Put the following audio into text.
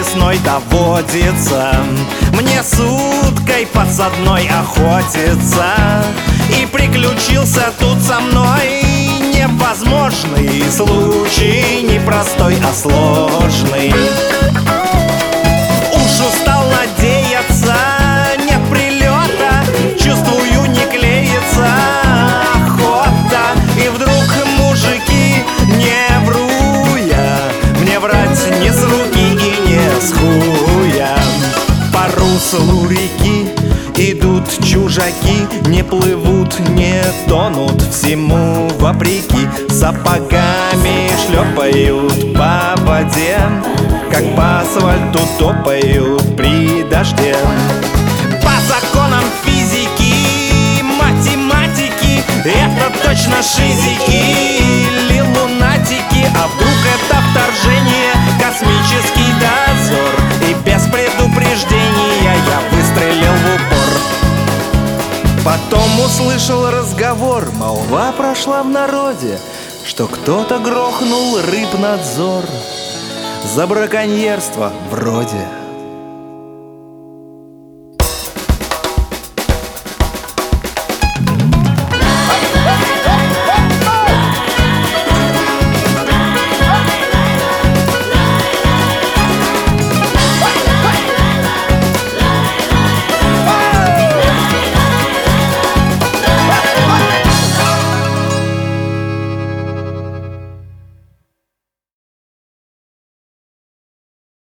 весной доводится мне с уткой подсадной охотиться. И приключился тут со мной невозможный случай, не простой, а сложный. Уж устал надеяться, нет прилета, чувствую, не клеится охота. И вдруг, мужики, не вру я, мне врать не с руки и не с хуя. По руслу реки идут чужаки, не плывут, не тонут, всему вопреки. Сапогами шлепают по воде, как по асфальту топают при дожде. По законам физики, математики, это точно шизики или лунатики. А вдруг это вторжение, космический дозор, и без предупреждения я выстрелил в упор. Потом услышал разговор, молва прошла в народе, что кто-то грохнул рыбнадзор за браконьерство вроде.